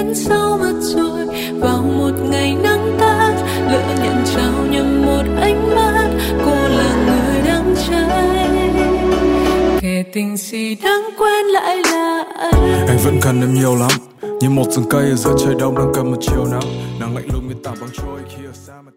đến sau mất rồi. Vào một ngày nắng tắt, lỡ nhận trao nhầm một ánh mắt, cô là người đang cháy. Kẻ tình gì đáng quên lại là anh. Anh vẫn cần em nhiều lắm, như một rừng cây ở giữa trời đông đang cầm một chiều nắng. Nắng lạnh lùng như tảng băng trôi khi ở xa.